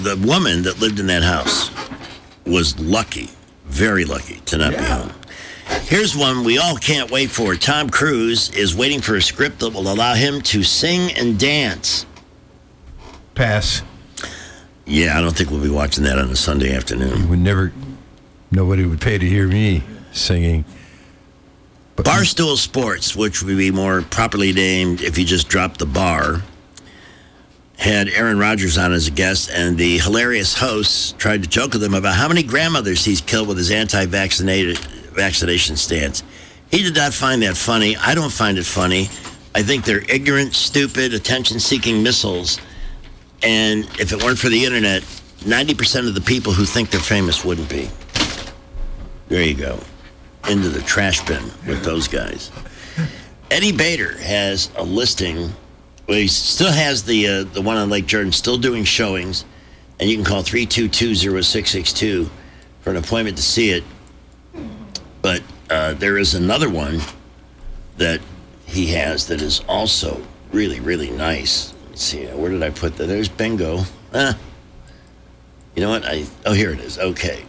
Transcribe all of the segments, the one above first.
The woman that lived in that house was lucky, very lucky, to not be home. Here's one we all can't wait for. Tom Cruise is waiting for a script that will allow him to sing and dance. Pass. Yeah, I don't think we'll be watching that on a Sunday afternoon. You would never, nobody would pay to hear me singing. But Barstool Sports, which would be more properly named if you just dropped the bar, had Aaron Rodgers on as a guest, and the hilarious host tried to joke with him about how many grandmothers he's killed with his anti-vaccination stance. He did not find that funny. I don't find it funny. I think they're ignorant, stupid, attention-seeking missiles. And if it weren't for the internet, 90% of the people who think they're famous wouldn't be. There you go. Into the trash bin with those guys. Eddie Bader has a listing. Well, he still has the one on Lake Jordan, still doing showings. And you can call 322-0662 for an appointment to see it. But there is another one that he has that is also really, really nice. Let's see, where did I put that? There's bingo. You know what? Here it is. Okay.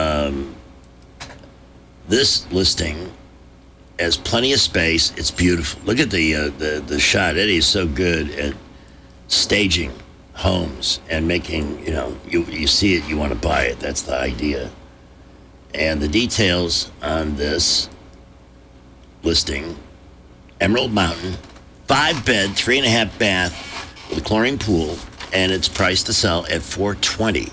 This listing has plenty of space. It's beautiful. Look at the shot. Eddie is so good at staging homes and making, you see it, you want to buy it. That's the idea. And the details on this listing, Emerald Mountain, 5-bed, 3.5 bath with a chlorine pool, and it's priced to sell at $420.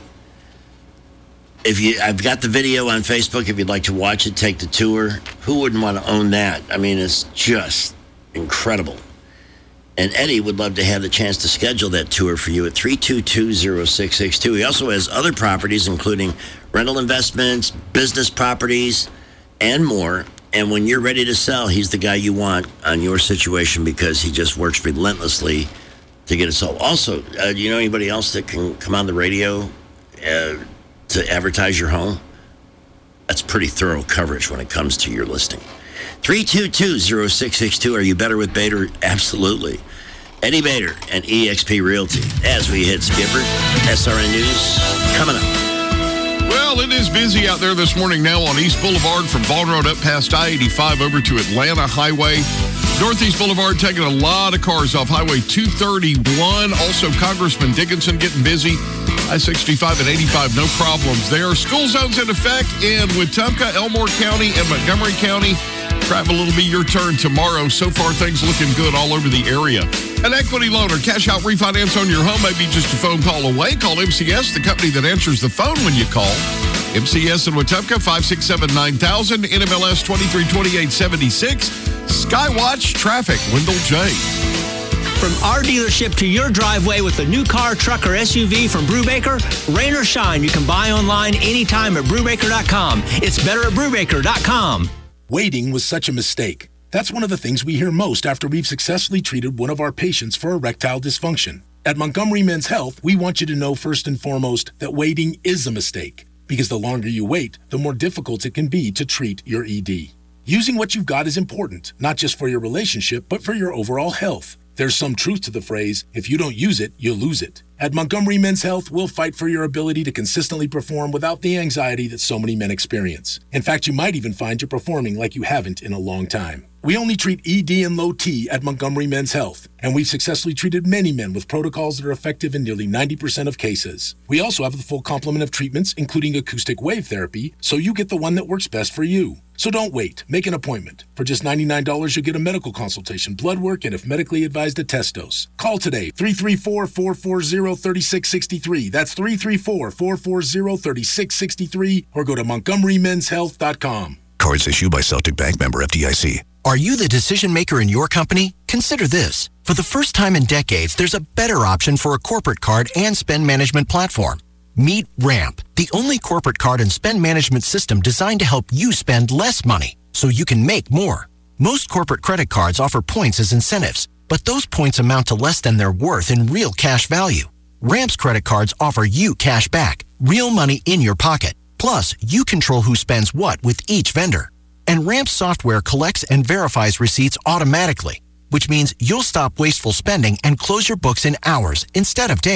I've got the video on Facebook. If you'd like to watch it, take the tour. Who wouldn't want to own that? I mean, it's just incredible. And Eddie would love to have the chance to schedule that tour for you at 322-0662. He also has other properties, including rental investments, business properties, and more. And when you're ready to sell, he's the guy you want on your situation because he just works relentlessly to get it sold. Also, do you know anybody else that can come on the radio to advertise your home? That's pretty thorough coverage when it comes to your listing. 322-0662. Are you better with Bader? Absolutely. Eddie Bader and eXp Realty. As we hit Skipper, SRN News coming up. Well, it is busy out there this morning now on East Boulevard from Vaughn Road up past I-85 over to Atlanta Highway. Northeast Boulevard taking a lot of cars off Highway 231. Also, Congressman Dickinson getting busy. I-65 and 85, no problems there. School zones in effect in Wetumpka, Elmore County, and Montgomery County. Travel will be your turn tomorrow. So far, things looking good all over the area. An equity loan or cash out refinance on your home may be just a phone call away. Call MCS, the company that answers the phone when you call. MCS in Wetumpka, 567-9000, NMLS 232876. Skywatch Traffic, Wendell J. From our dealership to your driveway with a new car, truck, or SUV from Brubaker, rain or shine, you can buy online anytime at Brubaker.com. It's better at Brubaker.com. Waiting was such a mistake. That's one of the things we hear most after we've successfully treated one of our patients for erectile dysfunction. At Montgomery Men's Health, we want you to know first and foremost that waiting is a mistake, because the longer you wait, the more difficult it can be to treat your ED. Using what you've got is important, not just for your relationship, but for your overall health. There's some truth to the phrase, if you don't use it, you lose it. At Montgomery Men's Health, we'll fight for your ability to consistently perform without the anxiety that so many men experience. In fact, you might even find you're performing like you haven't in a long time. We only treat ED and low T at Montgomery Men's Health, and we've successfully treated many men with protocols that are effective in nearly 90% of cases. We also have the full complement of treatments, including acoustic wave therapy, so you get the one that works best for you. So don't wait. Make an appointment. For just $99, you'll get a medical consultation, blood work, and if medically advised, a test dose. Call today, 334-440-3663. That's 334-440-3663, or go to MontgomeryMen'sHealth.com. Cards issued by Celtic Bank, member FDIC. Are you the decision maker in your company? Consider this. For the first time in decades, there's a better option for a corporate card and spend management platform. Meet Ramp, the only corporate card and spend management system designed to help you spend less money so you can make more. Most corporate credit cards offer points as incentives, but those points amount to less than their worth in real cash value. Ramp's credit cards offer you cash back, real money in your pocket. Plus, you control who spends what with each vendor. And Ramp's software collects and verifies receipts automatically, which means you'll stop wasteful spending and close your books in hours instead of days.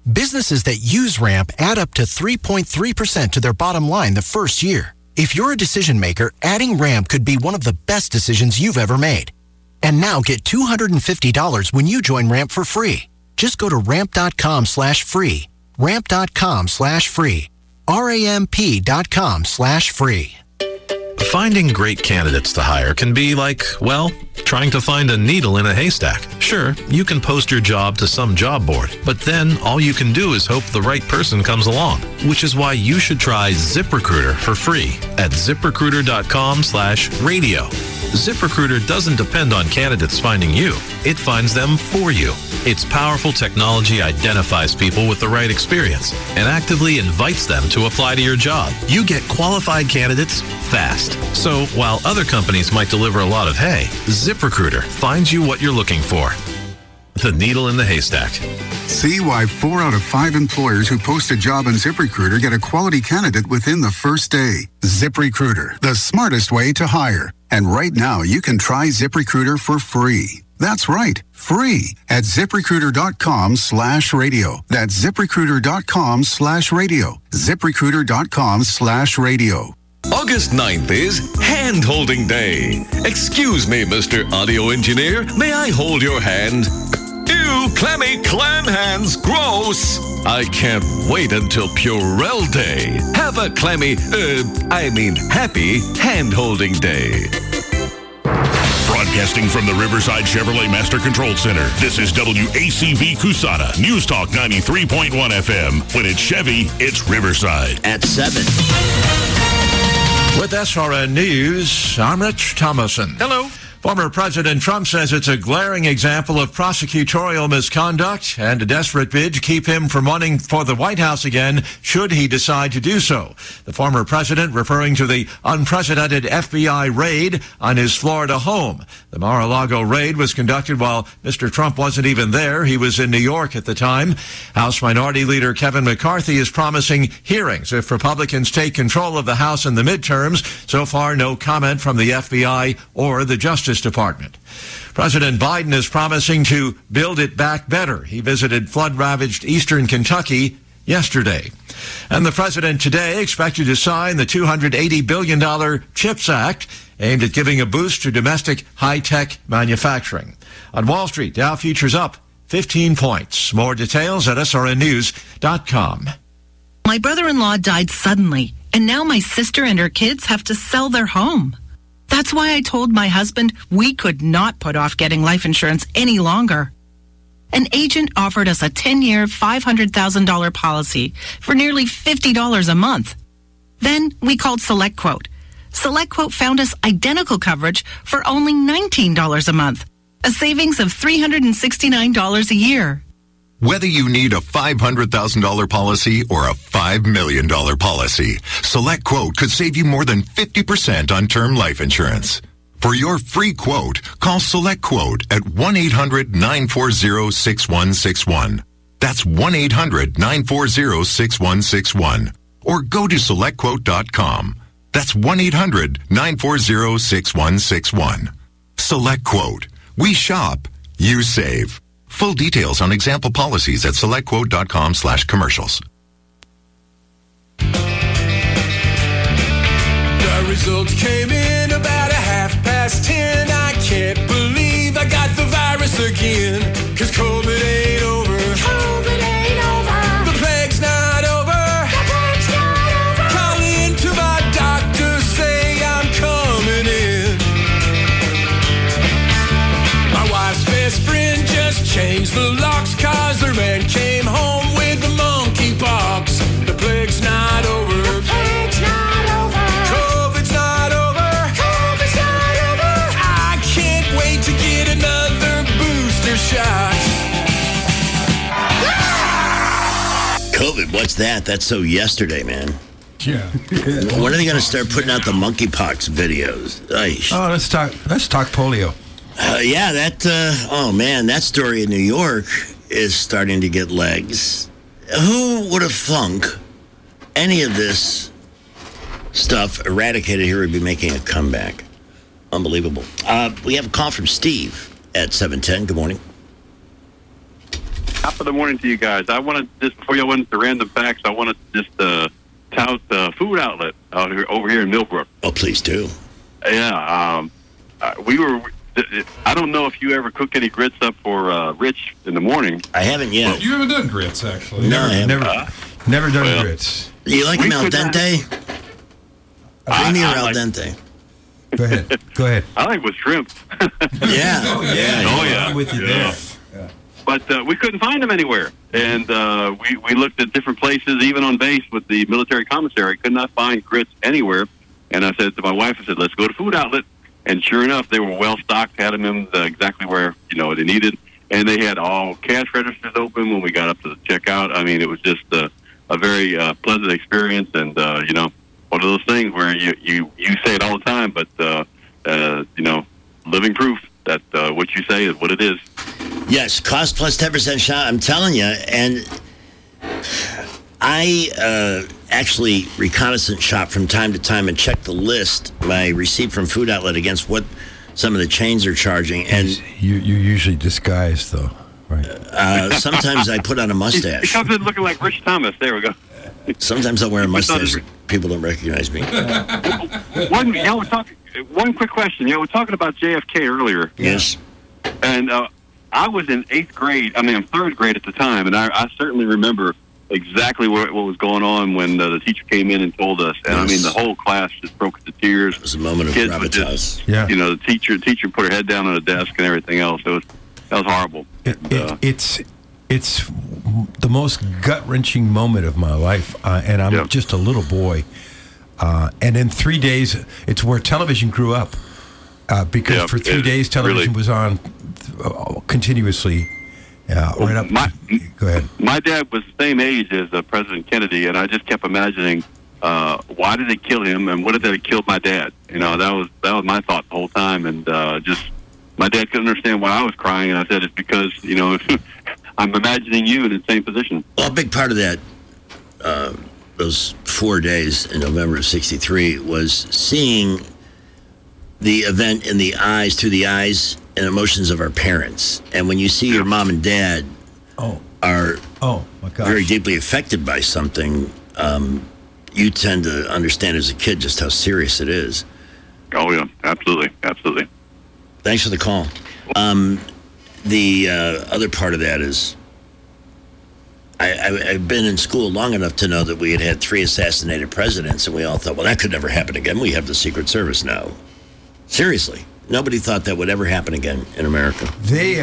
Businesses that use Ramp add up to 3.3% to their bottom line the first year. If you're a decision maker, adding Ramp could be one of the best decisions you've ever made. And now get $250 when you join Ramp for free. Just go to ramp.com/free. Ramp.com/free. RAMP.com/free. Finding great candidates to hire can be like, well, trying to find a needle in a haystack. Sure, you can post your job to some job board, but then all you can do is hope the right person comes along, which is why you should try ZipRecruiter for free at ZipRecruiter.com/radio. ZipRecruiter doesn't depend on candidates finding you. It finds them for you. Its powerful technology identifies people with the right experience and actively invites them to apply to your job. You get qualified candidates fast. So while other companies might deliver a lot of hay, ZipRecruiter finds you what you're looking for. The needle in the haystack. See why 4 out of 5 employers who post a job on ZipRecruiter get a quality candidate within the first day. ZipRecruiter, the smartest way to hire. And right now, you can try ZipRecruiter for free. That's right, free at ZipRecruiter.com/radio. That's ZipRecruiter.com/radio. ZipRecruiter.com/radio. August 9th is Hand-Holding Day. Excuse me, Mr. Audio Engineer. May I hold your hand? Ew, clammy clam hands. Gross. I can't wait until Purell Day. Have a happy Hand-Holding Day. Broadcasting from the Riverside Chevrolet Master Control Center, this is WACV Cusana, News Talk 93.1 FM. When it's Chevy, it's Riverside. At 7. With SRN News, I'm Rich Thomason. Hello. Former President Trump says it's a glaring example of prosecutorial misconduct and a desperate bid to keep him from running for the White House again should he decide to do so. The former president referring to the unprecedented FBI raid on his Florida home. The Mar-a-Lago raid was conducted while Mr. Trump wasn't even there. He was in New York at the time. House Minority Leader Kevin McCarthy is promising hearings if Republicans take control of the House in the midterms. So far, no comment from the FBI or the Justice Department. President Biden is promising to build it back better. He visited flood-ravaged eastern Kentucky yesterday. And the president today expected to sign the $280 billion CHIPS Act, aimed at giving a boost to domestic high-tech manufacturing. On Wall Street, Dow futures up 15 points. More details at srnnews.com. My brother-in-law died suddenly, and now my sister and her kids have to sell their home. That's why I told my husband we could not put off getting life insurance any longer. An agent offered us a 10-year, $500,000 policy for nearly $50 a month. Then we called SelectQuote. SelectQuote found us identical coverage for only $19 a month, a savings of $369 a year. Whether you need a $500,000 policy or a $5 million policy, SelectQuote could save you more than 50% on term life insurance. For your free quote, call SelectQuote at 1-800-940-6161. That's 1-800-940-6161. Or go to SelectQuote.com. That's 1-800-940-6161. SelectQuote. We shop. You save. Full details on example policies at SelectQuote.com/commercials. The results came in about 10:30. I can't believe I got the virus again. 'Cause COVID ain't over. COVID ain't over. The plague's not over. The plague's not over. Calling to my doctor, say I'm coming in. My wife's best friend just changed the locks 'cause their man came home with the monkeypox. The plague's not over. The plague's not over. COVID's not over. COVID's not over. I can't wait to get another booster shot. COVID, what's that? That's so yesterday, man. Yeah. When are they going to start putting out the monkeypox videos? Oh, let's talk polio. That story in New York is starting to get legs. Who would have thunk any of this stuff eradicated here would be making a comeback? Unbelievable. We have a call from Steve at 710. Good morning. Top of the morning to you guys. I wanted, just before y'all went into random facts, I wanted to just tout the food outlet over here in Millbrook. Oh, please do. Yeah. I don't know if you ever cooked any grits up for Rich in the morning. I haven't yet. Well, you haven't done grits, actually. No, I haven't. Never done grits. Do you like them al dente? Bring me your al like- dente. Go ahead. I like with shrimp. Yeah. Oh, yeah. I'm with you there. But we couldn't find them anywhere. And we looked at different places, even on base with the military commissary. Could not find grits anywhere. And I said to my wife, let's go to Food Outlet. And sure enough, they were well stocked, had them in exactly where they needed. And they had all cash registers open when we got up to the checkout. I mean, it was just a very pleasant experience. And, one of those things where you say it all the time, but, living proof that what you say is what it is. Yes, cost plus 10% shop. I'm telling you. And I actually reconnaissance shop from time to time and check the list, my receipt from Food Outlet, against what some of the chains are charging. And you usually disguise, though, right? Sometimes I put on a mustache. He comes in looking like Rich Thomas. There we go. Sometimes I'll wear a mustache. People don't recognize me. One quick question. We're talking about JFK earlier. Yes. And I was in third grade at the time, and I certainly remember exactly what was going on when the teacher came in and told us. And Yes. the whole class just broke into tears. It was a moment of gravitas. The teacher put her head down on the desk and everything else. That was horrible. It's the most gut-wrenching moment of my life, and I'm just a little boy. And in 3 days, it's where television grew up, because for 3 days, television was on continuously. Right up. Go ahead. My dad was the same age as President Kennedy, and I just kept imagining, why did they kill him, and what if they had killed my dad? That was my thought the whole time, and my dad couldn't understand why I was crying, and I said it's because I'm imagining you in the same position. Well, a big part of that, those 4 days in November of '63, was seeing the event through the eyes and emotions of our parents. And when you see your mom and dad are very deeply affected by something, you tend to understand as a kid just how serious it is. Oh, yeah. Absolutely. Absolutely. Thanks for the call. The other part of that is I've been in school long enough to know that we had 3 assassinated presidents, and we all thought, well, that could never happen again. We have the Secret Service now. Seriously. Nobody thought that would ever happen again in America. They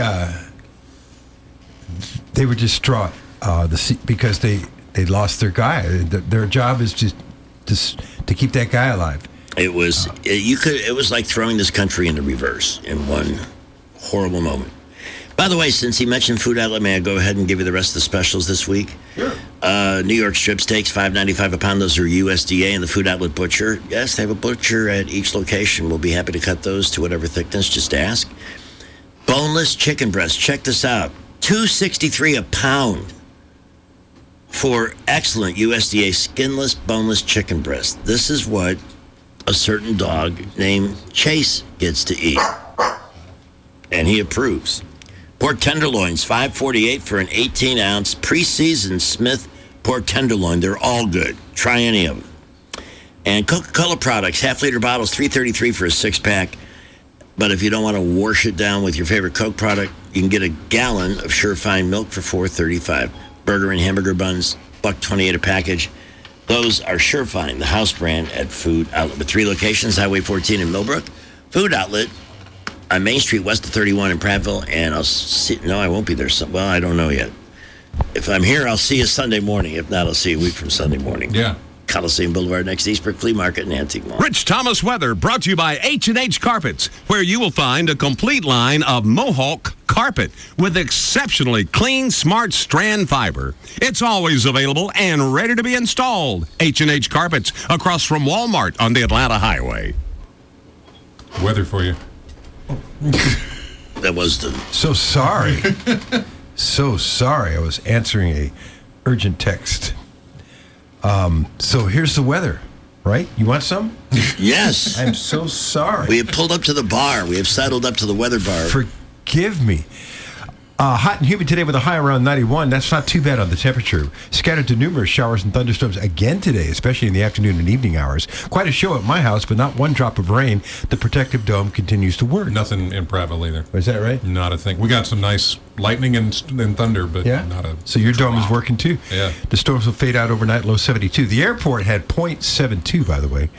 were distraught because they lost their guy. Their job is just to keep that guy alive. It was it was like throwing this country into reverse in one horrible moment. By the way, since he mentioned Food Outlet, may I go ahead and give you the rest of the specials this week? Sure. New York strip steaks, $5.95 a pound. Those are USDA, and the Food Outlet butcher. Yes, they have a butcher at each location. We'll be happy to cut those to whatever thickness. Just ask. Boneless chicken breast. Check this out. $2.63 a pound for excellent USDA skinless, boneless chicken breast. This is what a certain dog named Chase gets to eat, and he approves. Pork tenderloins, $5.48 for an 18-ounce pre-seasoned Smith pork tenderloin. They're all good. Try any of them. And Coca-Cola products, half-liter bottles, $3.33 for a 6-pack. But if you don't want to wash it down with your favorite Coke product, you can get a gallon of Surefine milk for $4.35. Burger and hamburger buns, $1.28 a package. Those are Surefine, the house brand at Food Outlet. With 3 locations, Highway 14 in Millbrook, Food Outlet on Main Street, west of 31 in Prattville, and I'll see. No, I won't be there. Well, I don't know yet. If I'm here, I'll see you Sunday morning. If not, I'll see you a week from Sunday morning. Yeah. Coliseum Boulevard next to Eastbrook Flea Market and Antique Mall. Rich Thomas weather brought to you by H&H Carpets, where you will find a complete line of Mohawk carpet with exceptionally clean, smart strand fiber. It's always available and ready to be installed. H&H Carpets across from Walmart on the Atlanta Highway. Weather for you. That was the... So sorry. So sorry. I was answering a urgent text. So here's the weather, right? You want some? Yes. I'm so sorry. We have pulled up to the bar. We have settled up to the weather bar. Forgive me. Hot and humid today with a high around 91. That's not too bad on the temperature. Scattered to numerous showers and thunderstorms again today, especially in the afternoon and evening hours. Quite a show at my house, but not one drop of rain. The protective dome continues to work. Nothing in Prattville either. Is that right? Not a thing. We got some nice lightning and thunder, but not a... So your dome is working too? Yeah. The storms will fade out overnight, low 72. The airport had 0.72, by the way.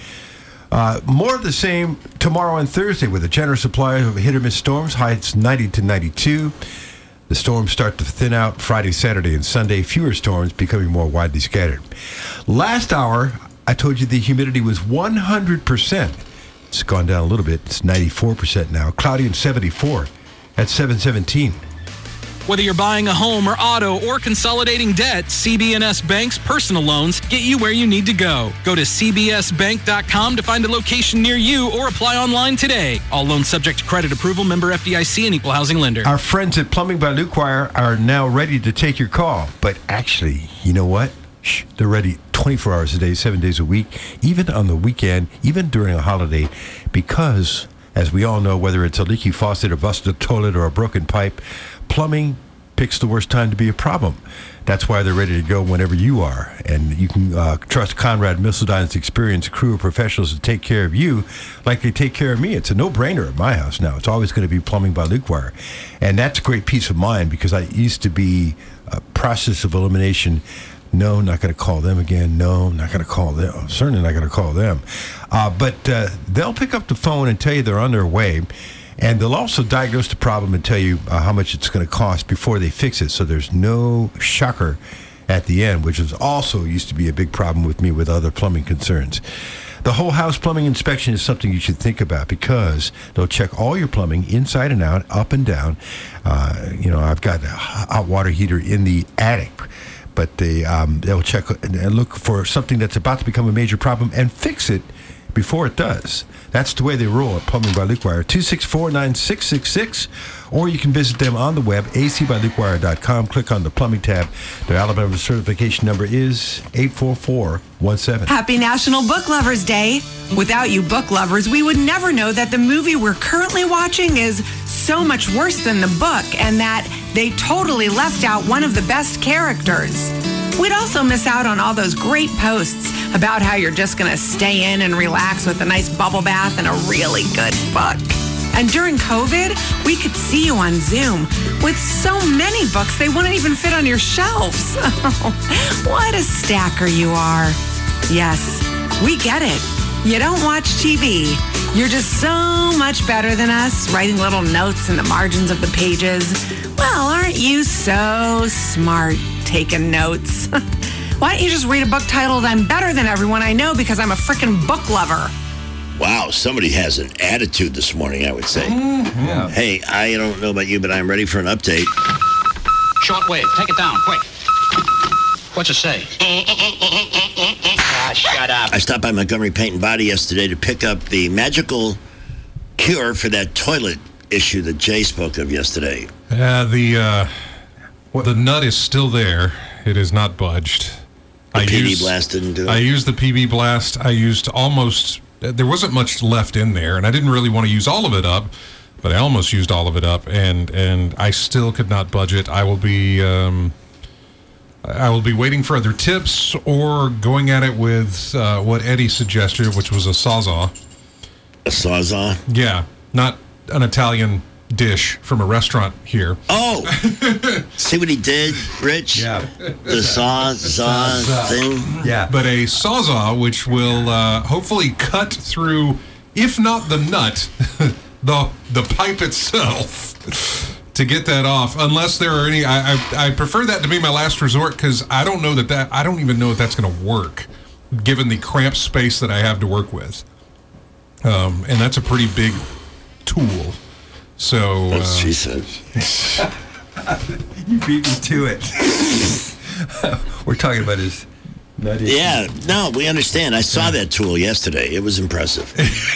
More of the same tomorrow and Thursday with a generous supply of hit-or-miss storms. Highs 90 to 92. The storms start to thin out Friday, Saturday, and Sunday. Fewer storms becoming more widely scattered. Last hour, I told you the humidity was 100%. It's gone down a little bit. It's 94% now. Cloudy and 74 at 717. Whether you're buying a home or auto or consolidating debt, CB&S Bank's personal loans get you where you need to go. Go to cbsbank.com to find a location near you or apply online today. All loans subject to credit approval, member FDIC, and equal housing lender. Our friends at Plumbing by Luke Wire are now ready to take your call. But actually, you know what? They're ready 24 hours a day, 7 days a week, even on the weekend, even during a holiday, because, as we all know, whether it's a leaky faucet, a busted toilet, or a broken pipe, plumbing picks the worst time to be a problem. That's why they're ready to go whenever you are. And you can trust Conrad Misseldine's experienced crew of professionals to take care of you like they take care of me. It's a no-brainer at my house now. It's always going to be Plumbing by Luke Wire. And that's great peace of mind because I used to be a process of elimination. No, not going to call them again. No, not going to call them. I'm certainly not going to call them. But they'll pick up the phone and tell you they're on their way. And they'll also diagnose the problem and tell you how much it's going to cost before they fix it. So there's no shocker at the end, which was also used to be a big problem with me with other plumbing concerns. The whole house plumbing inspection is something you should think about because they'll check all your plumbing inside and out, up and down. I've got a hot water heater in the attic, but they'll check and look for something that's about to become a major problem and fix it before it does. That's the way they roll at Plumbing by Luke Wire. 264-9666, or you can visit them on the web, acbylukewire.com. Click on the plumbing tab. Their Alabama certification number is 84417. Happy National Book Lovers Day. Without you book lovers, we would never know that the movie we're currently watching is so much worse than the book and that they totally left out one of the best characters. We'd also miss out on all those great posts about how you're just going to stay in and relax with a nice bubble bath and a really good book. And during COVID, we could see you on Zoom with so many books they wouldn't even fit on your shelves. What a stacker you are. Yes, we get it. You don't watch TV. You're just so much better than us, writing little notes in the margins of the pages. Well, aren't you so smart taking notes? Why don't you just read a book titled I'm Better Than Everyone I Know Because I'm a Frickin' Book Lover? Wow, somebody has an attitude this morning, I would say. Mm-hmm. Yeah. Hey, I don't know about you, but I'm ready for an update. Shortwave, take it down, quick. What's it say? Shut up. I stopped by Montgomery Paint and Body yesterday to pick up the magical cure for that toilet issue that Jay spoke of yesterday. The nut is still there. It is not budged. The PB Blast didn't do it? I used the PB Blast. I used there wasn't much left in there, and I didn't really want to use all of it up, but I almost used all of it up, and I still could not budge it. I will be waiting for other tips or going at it with what Eddie suggested, which was a Sawzall. A Sawzall? Yeah, not an Italian dish from a restaurant here. Oh! See what he did, Rich? Yeah. The Sawzall thing? Yeah. But a Sawzall, which will hopefully cut through, if not the nut, the pipe itself to get that off. Unless there are any, I prefer that to be my last resort because I don't know I don't even know if that's going to work given the cramped space that I have to work with. And that's a pretty big tool. So that's what she said. You beat me to it. We're talking about his nutty. Yeah, no, we understand. I saw that tool yesterday. It was impressive.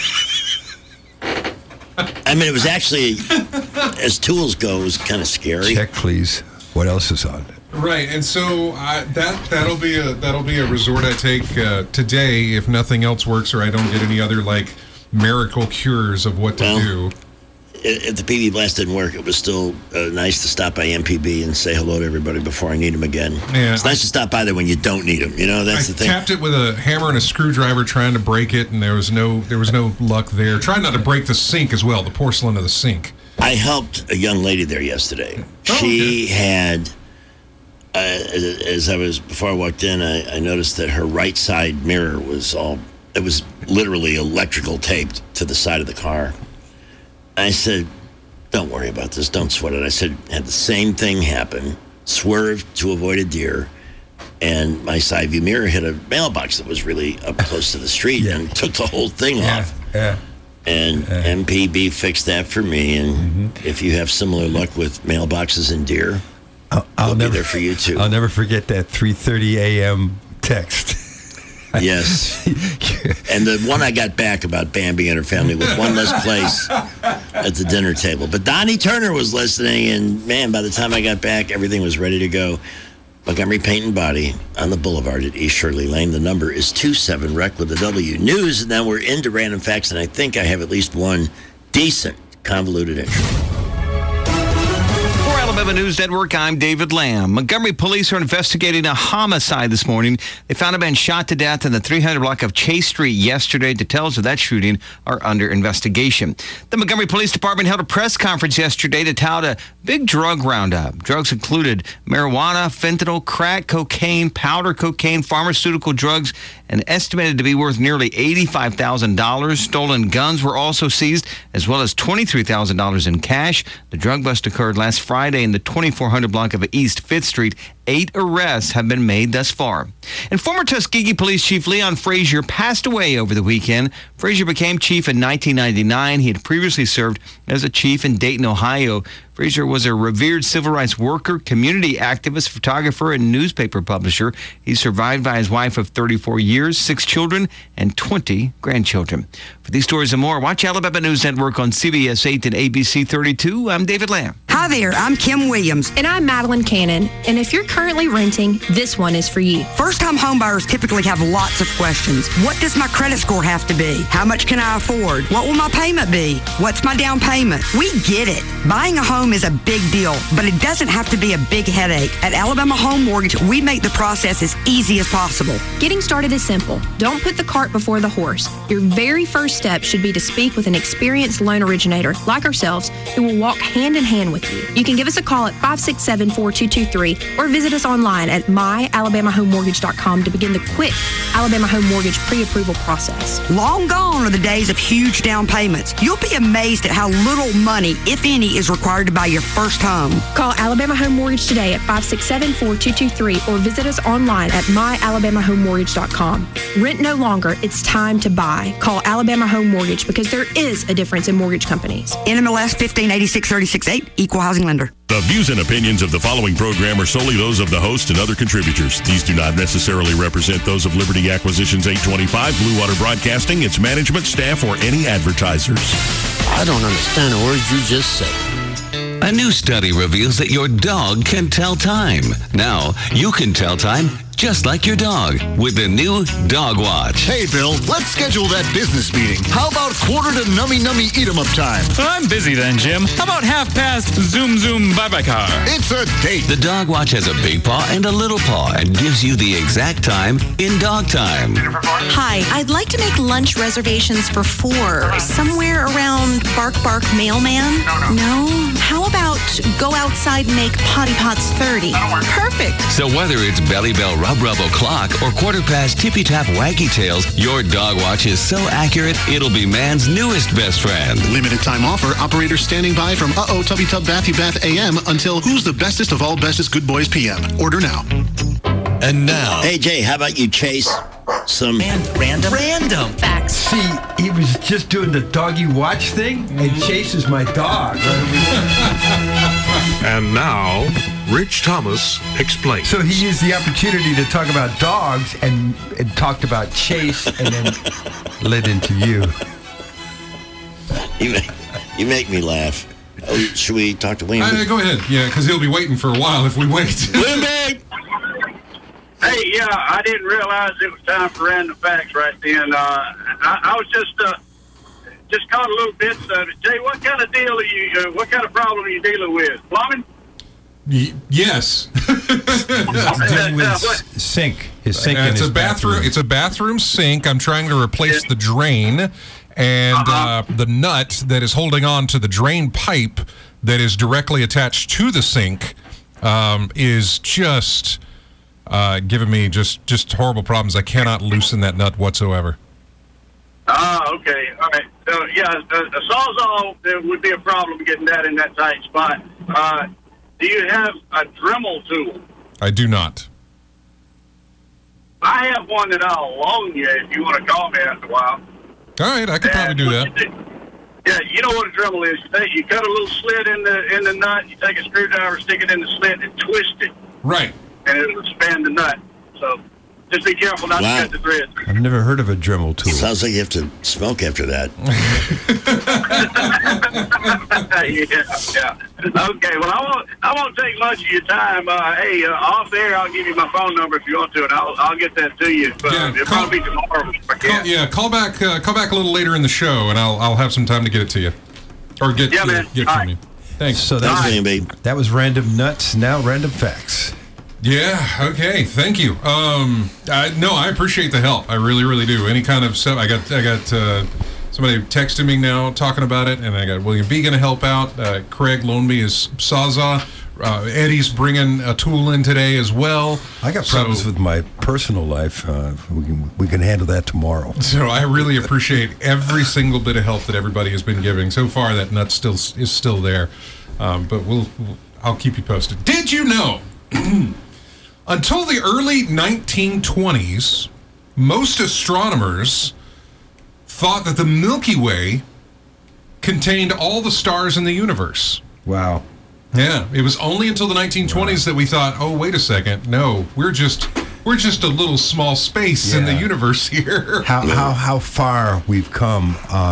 I mean, it was actually, as tools go, it was kind of scary. Check, please. What else is on? Right, and so that'll be a resort I take today if nothing else works or I don't get any other miracle cures of what to do. if the PB Blast didn't work, it was still nice to stop by MPB and say hello to everybody before I need them again. Yeah, it's nice to stop by there when you don't need them. You know, that's the thing. I tapped it with a hammer and a screwdriver trying to break it, and there was no luck there. Trying not to break the sink as well, the porcelain of the sink. I helped a young lady there yesterday. She had, before I walked in, I noticed that her right side mirror was literally electrical taped to the side of the car. I said, don't worry about this. Don't sweat it. I said, had the same thing happen. Swerved to avoid a deer. And my side view mirror hit a mailbox that was really up close to the street and took the whole thing off. Yeah. And MPB fixed that for me. And if you have similar luck with mailboxes and deer, I'll be there for you too. I'll never forget that 3:30 a.m. text. Yes. And the one I got back about Bambi and her family with one less place at the dinner table. But Donnie Turner was listening, and man, by the time I got back, everything was ready to go. Montgomery Paint and Body on the Boulevard at East Shirley Lane. The number is 27-REC with the W. News, and then we're into random facts, and I think I have at least one decent convoluted entry. Alabama News Network, I'm David Lamb. Montgomery police are investigating a homicide this morning. They found a man shot to death in the 300 block of Chase Street yesterday. Details of that shooting are under investigation. The Montgomery Police Department held a press conference yesterday to tout a big drug roundup. Drugs included marijuana, fentanyl, crack, cocaine, powder cocaine, pharmaceutical drugs, and estimated to be worth nearly $85,000. Stolen guns were also seized, as well as $23,000 in cash. The drug bust occurred last Friday in the 2400 block of East 5th Street. 8 arrests have been made thus far. And former Tuskegee Police Chief Leon Frazier passed away over the weekend. Frazier became chief in 1999. He had previously served as a chief in Dayton, Ohio. Frazier was a revered civil rights worker, community activist, photographer, and newspaper publisher. He's survived by his wife of 34 years, 6 children, and 20 grandchildren. For these stories and more, watch Alabama News Network on CBS 8 and ABC 32. I'm David Lamb. Hi there, I'm Kim Williams. And I'm Madeline Cannon. And if you're currently renting, this one is for you. First-time homebuyers typically have lots of questions. What does my credit score have to be? How much can I afford? What will my payment be? What's my down payment? We get it. Buying a home is a big deal, but it doesn't have to be a big headache. At Alabama Home Mortgage, we make the process as easy as possible. Getting started is simple. Don't put the cart before the horse. Your very first step should be to speak with an experienced loan originator like ourselves who will walk hand in hand with you. You can give us a call at 567-4223 or visit us online at myalabamahomemortgage.com to begin the quick Alabama Home Mortgage pre-approval process. Long gone are the days of huge down payments. You'll be amazed at how little money, if any, is required to buy your first home. Call Alabama Home Mortgage today at 567-4223 or visit us online at myalabamahomemortgage.com. Rent no longer. It's time to buy. Call Alabama Home Mortgage because there is a difference in mortgage companies. NMLS 1586-36-8, Equal Housing Lender. The views and opinions of the following program are solely those of the host and other contributors. These do not necessarily represent those of Liberty Acquisitions 825, Blue Water Broadcasting, its management, staff, or any advertisers. I don't understand a word you just said. A new study reveals that your dog can tell time. Now, you can tell time just like your dog with the new Dog Watch. Hey, Bill, let's schedule that business meeting. How about quarter to nummy eat 'em up time? I'm busy then, Jim. How about 1/2 zoom bye-bye car? It's a date. The Dog Watch has a big paw and a little paw and gives you the exact time in dog time. Hi, I'd like to make lunch reservations for 4, somewhere around Bark Mailman. No? How about go outside and make Potty Pots 30? Perfect. So whether it's Belly Bell Rub O'Clock or 1/4 Tippy Tap Waggy Tails, your Dog Watch is so accurate, it'll be man's newest best friend. Limited time offer. Operators standing by from Tubby Tub Bathy Bath AM until Who's the Bestest of All Bestest Good Boys PM. Order now. And now. Hey, Jay, how about you chase some Random facts. See, he was just doing the doggy watch thing, and Chase is my dog. And now, Rich Thomas explains. So he used the opportunity to talk about dogs and talked about Chase, and then led into you. You make me laugh. Oh, should we talk to William? Go ahead. Yeah, because he'll be waiting for a while if we wait. William Big! Hey, yeah, I didn't realize it was time for random facts right then. I was just just caught a little bit of it. Jay, what kind of deal are you? What kind of problem are you dealing with? Plumbing? Yes. Dealing with sink. His sink. It's a bathroom. It's a bathroom sink. I'm trying to replace the drain, and the nut that is holding on to the drain pipe that is directly attached to the sink is just giving me just horrible problems. I cannot loosen that nut whatsoever. Okay. All right. So, yeah, a Sawzall, there would be a problem getting that in that tight spot. Do you have a Dremel tool? I do not. I have one that I'll loan you if you want to call me after a while. All right, I could probably do that. Yeah, you know what a Dremel is. You cut a little slit in the nut, you take a screwdriver, stick it in the slit, and twist it. Right. And it'll expand the nut. So just be careful not to cut the thread. I've never heard of a Dremel tool. Sounds like you have to smoke after that. yeah. Okay, well, I won't take much of your time. Hey, off there, I'll give you my phone number if you want to, and I'll get that to you. But it'll probably be tomorrow. Call back a little later in the show, and I'll have some time to get it to you, or get from you. Thanks. So that was random nuts. Now random facts. Yeah. Okay. Thank you. No, I appreciate the help. I really, really do. Any kind of stuff. I got somebody texting me now talking about it, and I got William B going to help out. Craig loaned me his Sawzall. Eddie's bringing a tool in today as well. I got problems with my personal life. We can handle that tomorrow. So I really appreciate every single bit of help that everybody has been giving. So far, that nut is still there, but I'll keep you posted. Did you know? Until the early 1920s, most astronomers thought that the Milky Way contained all the stars in the universe. Wow. Yeah, it was only until the 1920s that we thought, oh, wait a second, no, we're just a little small space in the universe here. How far we've come.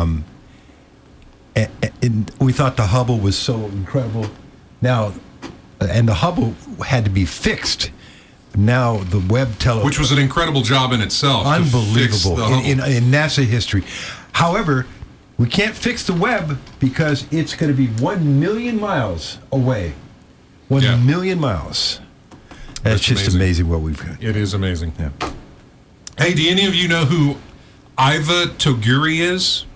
And we thought the Hubble was so incredible. Now, and the Hubble had to be fixed. Now the Webb telescope, which was an incredible job in itself, unbelievable in NASA history. However, we can't fix the Webb because it's going to be 1 million miles away. 1 million miles. That's just amazing what we've got. It is amazing. Yeah. Hey, do any of you know who Iva Toguri is?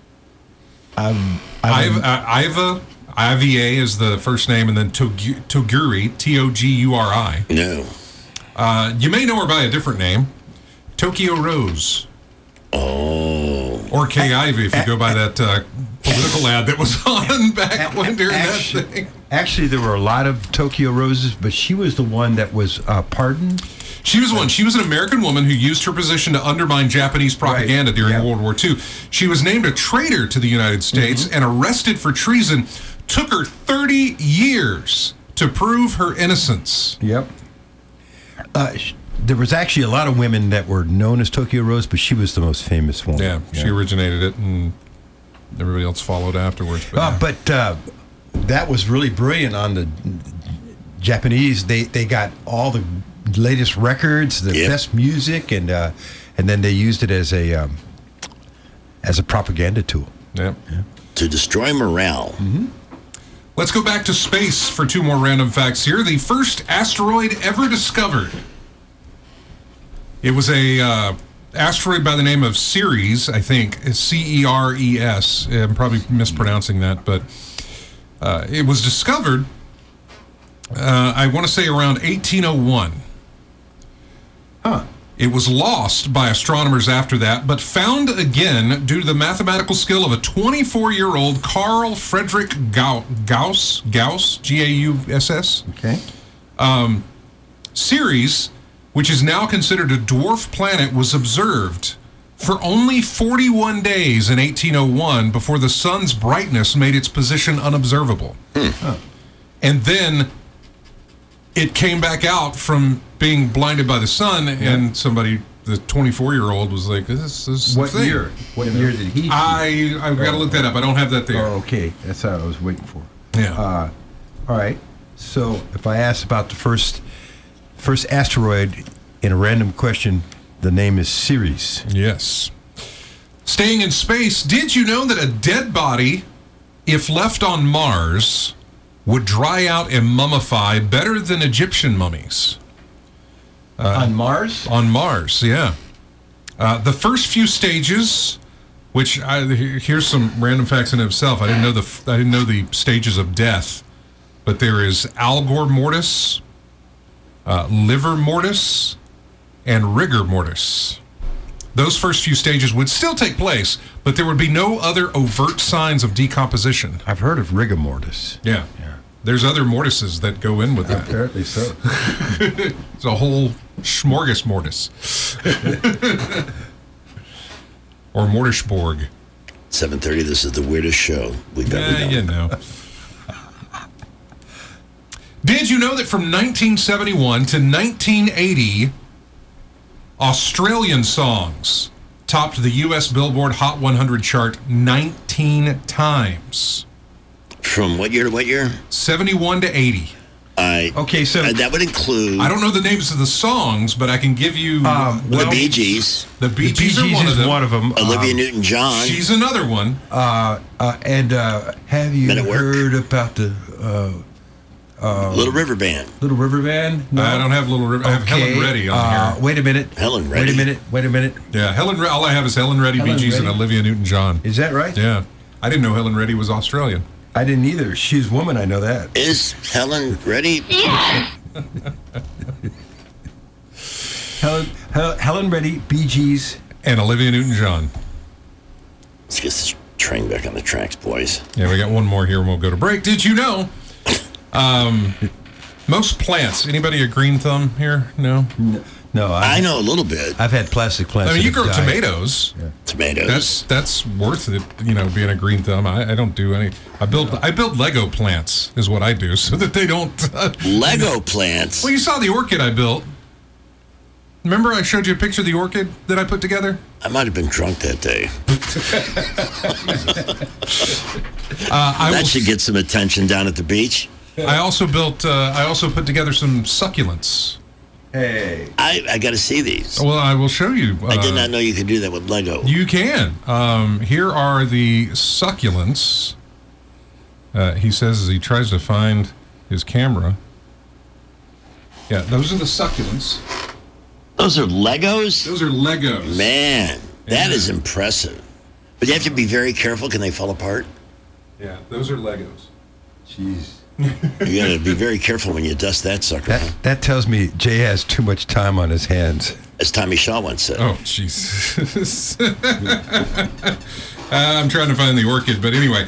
IVA is the first name, and then Toguri, Toguri. No. You may know her by a different name, Tokyo Rose. Oh. Or Kay Ivey, if you go by that political ad that was on back when during that thing. Actually, there were a lot of Tokyo Roses, but she was the one that was pardoned. She was one. She was an American woman who used her position to undermine Japanese propaganda during World War II. She was named a traitor to the United States and arrested for treason. Took her 30 years to prove her innocence. Yep. There was actually a lot of women that were known as Tokyo Rose, but she was the most famous one. Yeah, she originated it, and everybody else followed afterwards. But that was really brilliant on the Japanese. They got all the latest records, the best music, and then they used it as a propaganda tool. Yeah. To destroy morale. Mm-hmm. Let's go back to space for two more random facts here. The first asteroid ever discovered. It was a asteroid by the name of Ceres, I think. Ceres. I'm probably mispronouncing that, but it was discovered, I want to say around 1801. Huh. It was lost by astronomers after that, but found again due to the mathematical skill of a 24-year-old Carl Friedrich Gauss, Gauss. Okay. Ceres, which is now considered a dwarf planet, was observed for only 41 days in 1801 before the sun's brightness made its position unobservable. And then it came back out from being blinded by the sun, and somebody, the 24-year-old, was like, "This is what year? What year did he? I've got to look that up. I don't have that there." Oh, okay, that's what I was waiting for. Yeah. All right. So if I ask about the first asteroid in a random question, the name is Ceres. Yes. Staying in space, did you know that a dead body, if left on Mars, would dry out and mummify better than Egyptian mummies? On Mars? On Mars, yeah. The first few stages, which here's some random facts in itself. I didn't know the stages of death, but there is algor mortis, livor mortis, and rigor mortis. Those first few stages would still take place, but there would be no other overt signs of decomposition. I've heard of rigor mortis. Yeah. There's other mortises that go in with that. Apparently so. It's a whole smorgasmortis. Or mortisborg. 7:30, this is the weirdest show we've ever done. You know. Did you know that from 1971 to 1980, Australian songs topped the U.S. Billboard Hot 100 chart 19 times? From what year to what year? 71 to 80. Okay, so that would include. I don't know the names of the songs, but I can give you the Bee Gees. The Bee Gees are one of them. Olivia Newton-John. She's another one. And have you heard about the Little River Band? Little River Band? No. I don't have Little River. I have Helen Reddy on here. Wait a minute. Helen Reddy. Wait a minute. Yeah, all I have is Helen Reddy, Bee Gees, and Olivia Newton-John. Is that right? Yeah. I didn't know Helen Reddy was Australian. I didn't either. She's a woman, I know that. Is Helen Reddy? Yeah. Helen Reddy, Bee Gees, and Olivia Newton-John. Let's get this train back on the tracks, boys. Yeah, we got one more here and we'll go to break. Did you know most plants, anybody a green thumb here? No? No, I know a little bit. I've had plastic plants. I mean, you grow tomatoes. Yeah. Tomatoes. That's worth it, being a green thumb. I don't do any. I build Lego plants is what I do so that they don't. Lego plants? Well, you saw the orchid I built. Remember I showed you a picture of the orchid that I put together? I might have been drunk that day. That should get some attention down at the beach. I also put together some succulents. Hey. I got to see these. Well, I will show you. I did not know you could do that with Lego. You can. Here are the succulents. He says as he tries to find his camera. Yeah, those are the succulents. Those are Legos? Those are Legos. Man, that is impressive. But you have to be very careful. Can they fall apart? Yeah, those are Legos. Jeez. You got to be very careful when you dust that sucker. That tells me Jay has too much time on his hands. As Tommy Shaw once said. Oh, Jesus. I'm trying to find the orchid, but anyway.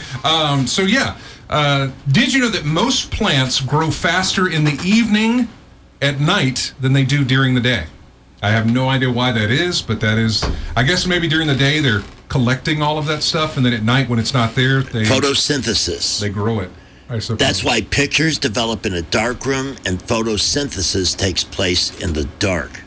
Did you know that most plants grow faster in the evening at night than they do during the day? I have no idea why that is, but that is. I guess maybe during the day they're collecting all of that stuff, and then at night when it's not there, photosynthesis. They grow it. That's why pictures develop in a dark room and photosynthesis takes place in the dark.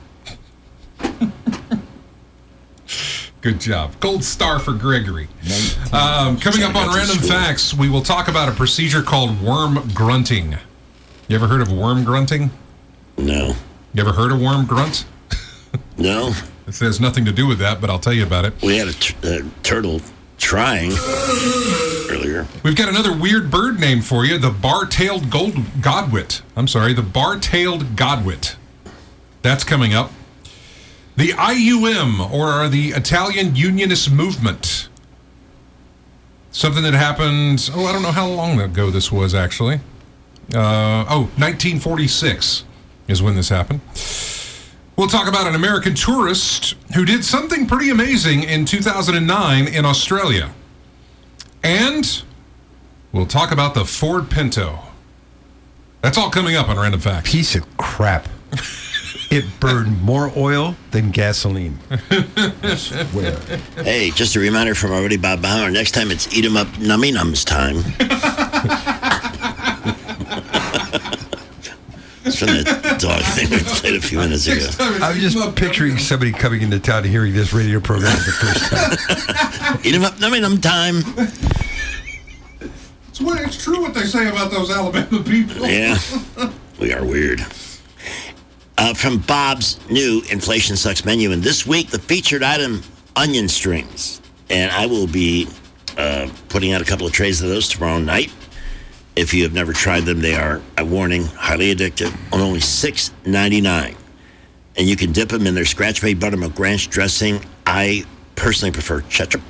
Good job. Gold star for Gregory. Coming up on Random Facts, we will talk about a procedure called worm grunting. You ever heard of worm grunting? No. You ever heard of worm grunt? No. It has nothing to do with that, but I'll tell you about it. We had a turtle trying earlier. We've got another weird bird name for you, the bar-tailed godwit. I'm sorry, the bar-tailed godwit. That's coming up. The IUM, or the Italian Unionist Movement. Something that happened, I don't know how long ago this was, actually. 1946 is when this happened. We'll talk about an American tourist who did something pretty amazing in 2009 in Australia. And we'll talk about the Ford Pinto. That's all coming up on Random Facts. Piece of crap. It burned more oil than gasoline. I swear. Hey, just a reminder from our buddy Bob Bauer. Next time it's Eat 'em Up Nummy Nums time. It's from that dog thing we played a few minutes ago. I'm just picturing somebody coming into town and hearing this radio program for the first time. Eat 'em Up Nummy Num time. It's true what they say about those Alabama people. Yeah, we are weird. From Bob's new Inflation Sucks menu. And this week, the featured item, onion strings. And I will be putting out a couple of trays of those tomorrow night. If you have never tried them, they are, a warning, highly addictive, on only $6.99. And you can dip them in their scratch-made buttermilk ranch dressing. I personally prefer ketchup.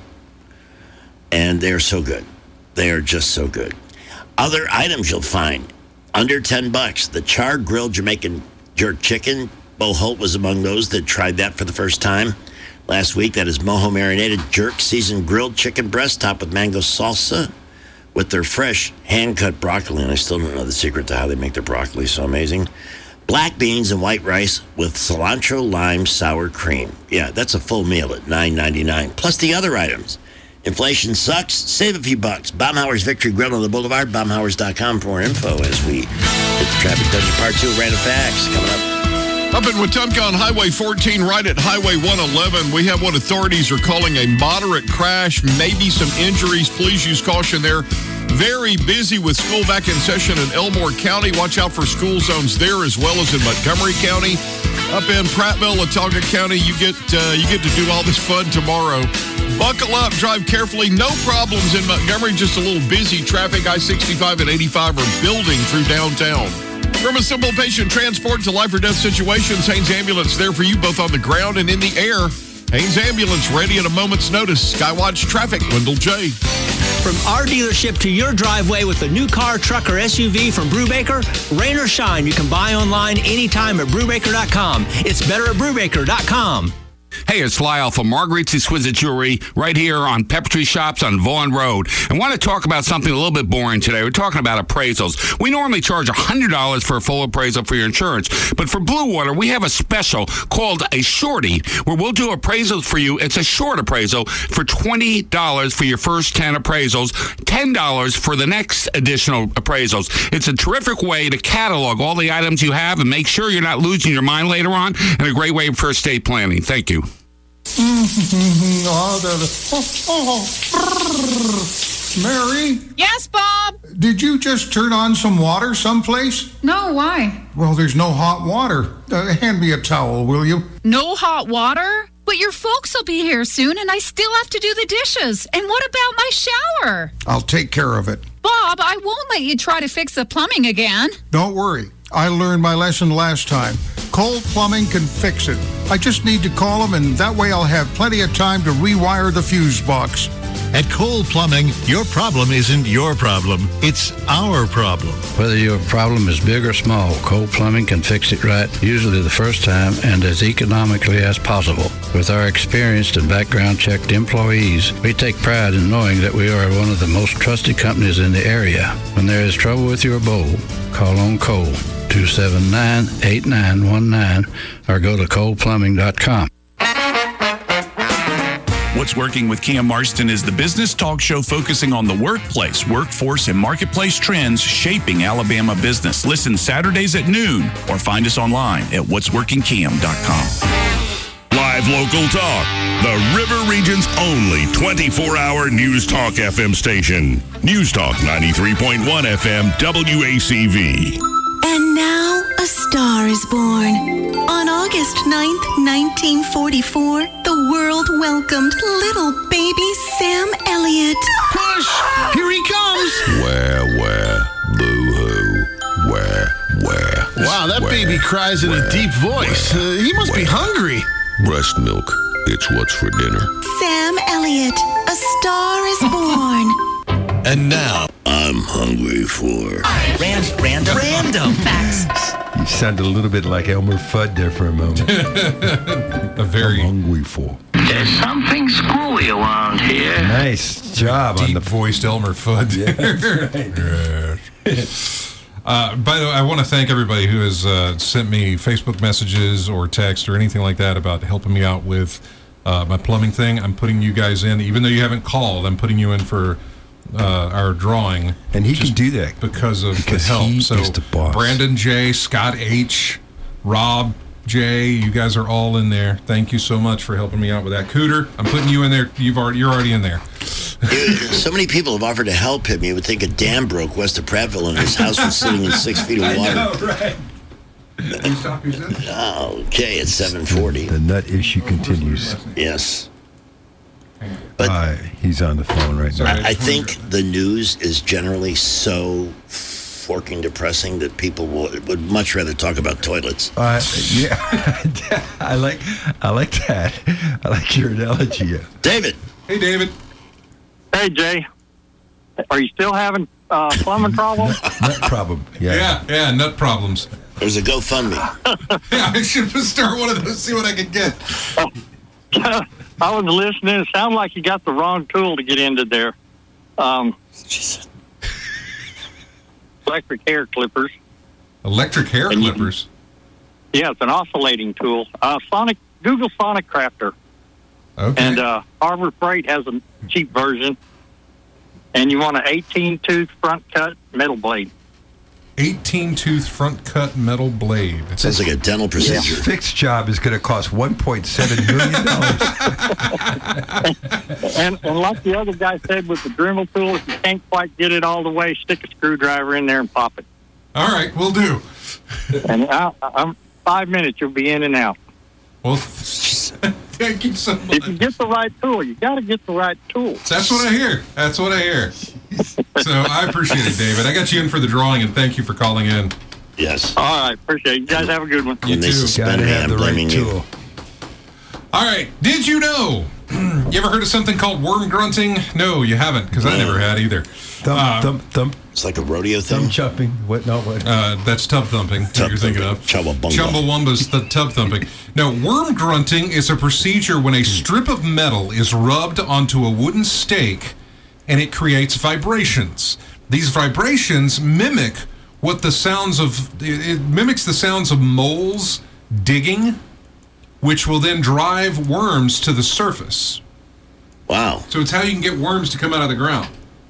And they are so good. They are just so good. Other items you'll find, under $10. The charred grilled Jamaican jerk chicken. Bo Holt was among those that tried that for the first time last week. That is mojo marinated jerk seasoned grilled chicken breast topped with mango salsa with their fresh hand-cut broccoli. And I still don't know the secret to how they make their broccoli so amazing. Black beans and white rice with cilantro, lime, sour cream. Yeah, that's a full meal at $9.99. Plus the other items. Inflation sucks. Save a few bucks. Baumhauer's Victory Grill on the Boulevard. Baumhauers.com for more info as we hit the traffic dungeon. Part 2 of Random Facts coming up. Up in Wetumpka on Highway 14, right at Highway 111, we have what authorities are calling a moderate crash, maybe some injuries. Please use caution there. Very busy with school back in session in Elmore County. Watch out for school zones there as well as in Montgomery County. Up in Prattville, Watauga County, you get to do all this fun tomorrow. Buckle up, drive carefully. No problems in Montgomery, just a little busy traffic. I-65 and 85 are building through downtown. From a simple patient transport to life or death situations, Haynes Ambulance there for you both on the ground and in the air. Haynes Ambulance ready at a moment's notice. Skywatch Traffic, Wendell J. From our dealership to your driveway with a new car, truck, or SUV from Brubaker, rain or shine, you can buy online anytime at Brubaker.com. It's better at Brubaker.com. Hey, it's Lyle from Marguerite's Exquisite Jewelry right here on Pepper Tree Shops on Vaughan Road. I want to talk about something a little bit boring today. We're talking about appraisals. We normally charge $100 for a full appraisal for your insurance, but for Blue Water, we have a special called a shorty where we'll do appraisals for you. It's a short appraisal for $20 for your first 10 appraisals, $10 for the next additional appraisals. It's a terrific way to catalog all the items you have and make sure you're not losing your mind later on, and a great way for estate planning. Thank you. Mary? Yes, Bob? Did you just turn on some water someplace? No, why? Well, there's no hot water. Hand me a towel, will you? No hot water? But your folks will be here soon, and I still have to do the dishes. And what about my shower? I'll take care of it. Bob, I won't let you try to fix the plumbing again. Don't worry. I learned my lesson last time. Cole Plumbing can fix it. I just need to call them, and that way I'll have plenty of time to rewire the fuse box. At Cole Plumbing, your problem isn't your problem. It's our problem. Whether your problem is big or small, Cole Plumbing can fix it right, usually the first time and as economically as possible. With our experienced and background-checked employees, we take pride in knowing that we are one of the most trusted companies in the area. When there is trouble with your bowl, call on Cole, 279-8919, or go to coleplumbing.com. What's Working with Cam Marston is the business talk show focusing on the workplace, workforce, and marketplace trends shaping Alabama business. Listen Saturdays at noon or find us online at whatsworkingcam.com. Live local talk. The River Region's only 24-hour News Talk FM station. News Talk 93.1 FM WACV. And now a star is born. On August 9th, 1944, the world welcomed little baby Sam Elliott. Push! Here he comes! Where, boo-hoo, where. Wow, that baby cries in a deep voice. He must be hungry. Breast milk, it's what's for dinner. Sam Elliott, a star is born. And now, I'm hungry for Random facts. You sounded a little bit like Elmer Fudd there for a moment. A very I'm hungry for. There's something screwy around here. Nice job on the voiced Elmer Fudd. Yeah, that's right. By the way, I want to thank everybody who has sent me Facebook messages or text or anything like that about helping me out with my plumbing thing. I'm putting you guys in, even though you haven't called. I'm putting you in for our drawing, and he can do that because the help. He so is the boss. Brandon J, Scott H, Rob J, you guys are all in there. Thank you so much for helping me out with that. Cooter, I'm putting you in there. You're already in there. So many people have offered to help him. You would think a dam broke west of Prattville and his house was sitting in 6 feet of water. I know, right? Okay, it's 7:40. The nut issue continues. Yes. But he's on the phone right now. I think the news is generally so forking depressing that people would much rather talk about toilets. Yeah, I like that. I like your analogy. David. Hey, David. Hey, Jay. Are you still having plumbing problems? Nut problem. Yeah, nut problems. There's a GoFundMe. Yeah, I should start one of those, see what I can get. I was listening. It sounded like you got the wrong tool to get into there. Electric hair clippers. Electric hair clippers? Yeah, it's an oscillating tool. Google Sonic Crafter. Okay. And Harbor Freight has a cheap version. And you want an 18-tooth front cut metal blade. 18-tooth front cut metal blade. Sounds like a dental procedure. This fixed job is going to cost $1.7 million. and like the other guy said with the Dremel tool, if you can't quite get it all the way, stick a screwdriver in there and pop it. All right, we'll do. And I'm 5 minutes, you'll be in and out. Well, thank you so much. If you get the right tool, you got to get the right tool. That's what I hear. So I appreciate it, David. I got you in for the drawing, and thank you for calling in. Yes. All right, appreciate it. You guys have a good one. You too. Gotta have the right tool. All right. Did you know? You ever heard of something called worm grunting? No, you haven't, because I never had either. Thump. It's like a rodeo thing. Thumb jumping. What? No, what? That's tub thumping. That you're thinking of. Chumbawamba's the tub thumping. No, worm grunting is a procedure when a strip of metal is rubbed onto a wooden stake, and it creates vibrations. These vibrations mimic it mimics the sounds of moles digging, which will then drive worms to the surface. Wow. So it's how you can get worms to come out of the ground.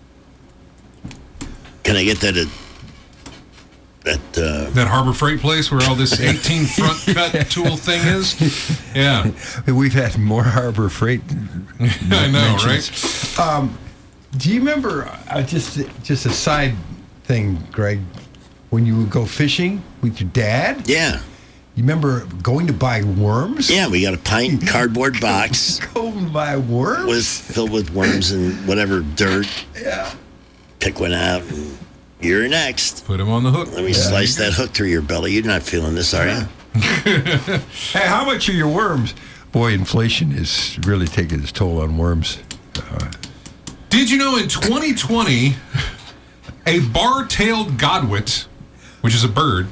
Can I get that at that Harbor Freight place where all this 18 front cut tool thing is? Yeah. We've had more Harbor Freight. I know, mentions. Right? Do you remember, just a side thing, Greg, when you would go fishing with your dad? Yeah. You remember going to buy worms? Yeah, we got a pint cardboard box. Go and buy worms? Filled with worms and whatever dirt. Yeah. Pick one out, and you're next. Put him on the hook. Let me slice that hook through your belly. You're not feeling this, are you? Hey, how much are your worms? Boy, inflation is really taking its toll on worms. Did you know in 2020, a bar-tailed godwit, which is a bird,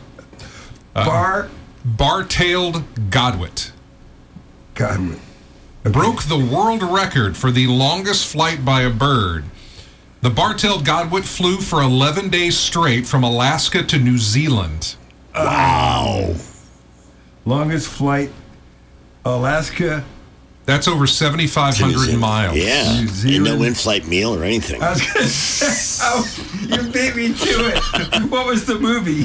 bar-tailed godwit, broke the world record for the longest flight by a bird. The bar-tailed godwit flew for 11 days straight from Alaska to New Zealand. Wow. Longest flight, Alaska. That's over 7,500 miles. Yeah. And no in-flight meal or anything. I was going to say, you beat me to it. What was the movie?